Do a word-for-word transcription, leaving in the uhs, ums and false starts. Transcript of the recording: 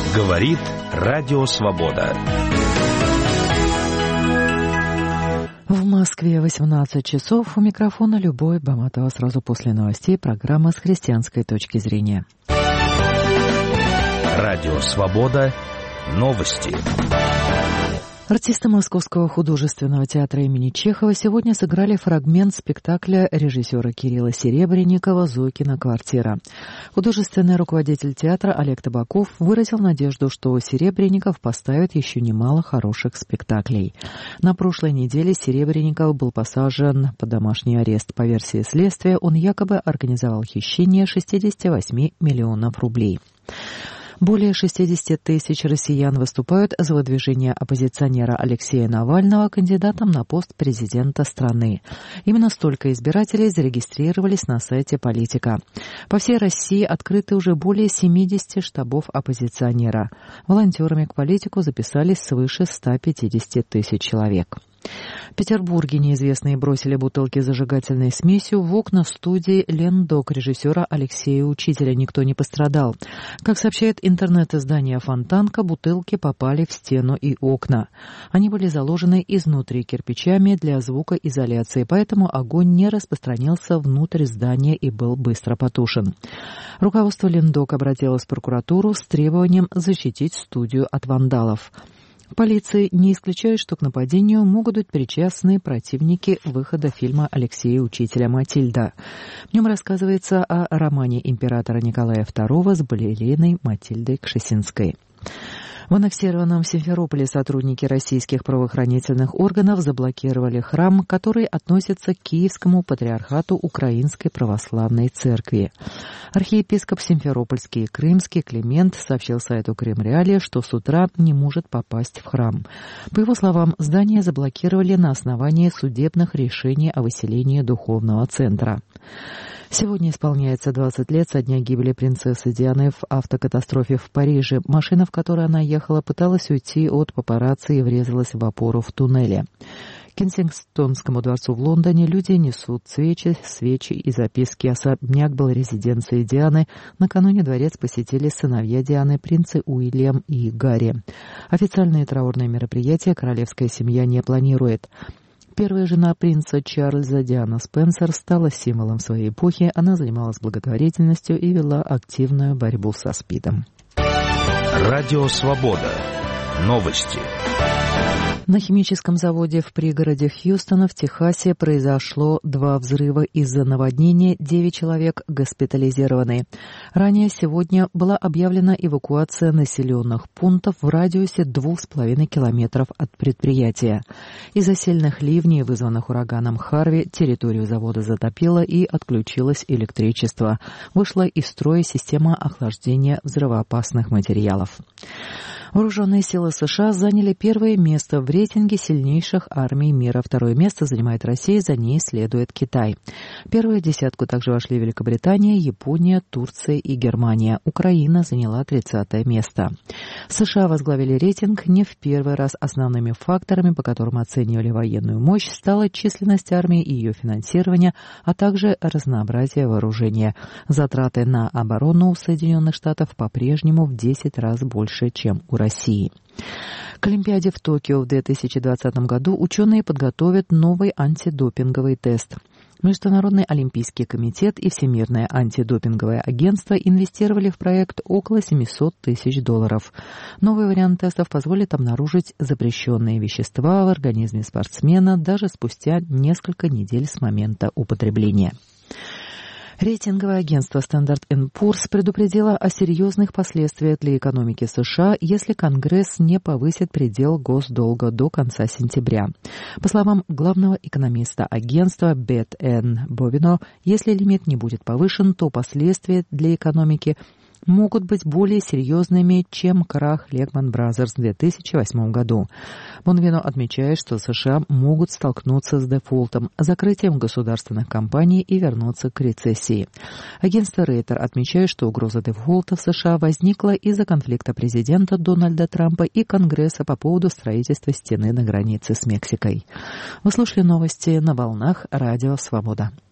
Говорит Радио Свобода. В Москве восемнадцать часов. У микрофона Любовь Баматова. Сразу после новостей программа с христианской точки зрения. Радио Свобода. Новости. Артисты Московского художественного театра имени Чехова сегодня сыграли фрагмент спектакля режиссера Кирилла Серебренникова «Зойкина квартира». Художественный руководитель театра Олег Табаков выразил надежду, что Серебренников поставит еще немало хороших спектаклей. На прошлой неделе Серебренников был посажен под домашний арест. По версии следствия, он якобы организовал хищение шестьдесят восемь миллионов рублей. Более шестьдесят тысяч россиян выступают за выдвижение оппозиционера Алексея Навального кандидатом на пост президента страны. Именно столько избирателей зарегистрировались на сайте «Политика». По всей России открыты уже более семьдесят штабов оппозиционера. Волонтерами к «Политику» записались свыше ста пятидесяти тысяч человек. В Петербурге неизвестные бросили бутылки с зажигательной смесью в окна студии «Лендок» режиссера Алексея Учителя. Никто не пострадал. Как сообщает интернет-издание «Фонтанка», бутылки попали в стену и окна. Они были заложены изнутри кирпичами для звукоизоляции, поэтому огонь не распространился внутрь здания и был быстро потушен. Руководство «Лендок» обратилось в прокуратуру с требованием защитить студию от вандалов. Полиция не исключает, что к нападению могут быть причастны противники выхода фильма Алексея Учителя «Матильда». В нем рассказывается о романе императора Николая второго с балериной Матильдой Кшесинской. В аннексированном Симферополе сотрудники российских правоохранительных органов заблокировали храм, который относится к Киевскому патриархату Украинской православной церкви. Архиепископ Симферопольский и Крымский Климент сообщил сайту Крим-Реалия, что с утра не может попасть в храм. По его словам, здание заблокировали на основании судебных решений о выселении духовного центра. Сегодня исполняется двадцать лет со дня гибели принцессы Дианы в автокатастрофе в Париже. Машина, в которой она ехала, пыталась уйти от папарацци и врезалась в опору в туннеле. К Кенсингтонскому дворцу в Лондоне люди несут свечи, свечи и записки. Особняк был резиденцией Дианы. Накануне дворец посетили сыновья Дианы, принцы Уильям и Гарри. Официальные траурные мероприятия королевская семья не планирует. Первая жена принца Чарльза, Диана Спенсер, стала символом своей эпохи. Она занималась благотворительностью и вела активную борьбу со СПИДом. Радио Свобода. Новости. На химическом заводе в пригороде Хьюстона в Техасе произошло два взрыва из-за наводнения, девять человек госпитализированы. Ранее сегодня была объявлена эвакуация населенных пунктов в радиусе двух с половиной километров от предприятия. Из-за сильных ливней, вызванных ураганом Харви, территорию завода затопило и отключилось электричество. Вышла из строя система охлаждения взрывоопасных материалов. Вооруженные силы США заняли первое место в рейтинге сильнейших армий мира. Второе место занимает Россия, за ней следует Китай. В первую десятку также вошли Великобритания, Япония, Турция и Германия. Украина заняла тридцатое место. США возглавили рейтинг не в первый раз. Основными факторами, по которым оценивали военную мощь, стала численность армии и ее финансирование, а также разнообразие вооружения. Затраты на оборону у Соединенных Штатов по-прежнему в десять раз больше, чем у России. К Олимпиаде в Токио в две тысячи двадцатом году ученые подготовят новый антидопинговый тест. Международный олимпийский комитет и Всемирное антидопинговое агентство инвестировали в проект около семьсот тысяч долларов. Новый вариант тестов позволит обнаружить запрещенные вещества в организме спортсмена даже спустя несколько недель с момента употребления. Рейтинговое агентство Standard энд Poor's предупредило о серьезных последствиях для экономики США, если Конгресс не повысит предел госдолга до конца сентября. По словам главного экономиста агентства Бет Энн Бовино, если лимит не будет повышен, то последствия для экономики могут быть более серьезными, чем крах Lehman Brothers в две тысячи восьмом году. Бонвино отмечает, что США могут столкнуться с дефолтом, закрытием государственных компаний и вернуться к рецессии. Агентство Рейтер отмечает, что угроза дефолта в США возникла из-за конфликта президента Дональда Трампа и Конгресса по поводу строительства стены на границе с Мексикой. Вы слушали новости на волнах Радио Свобода.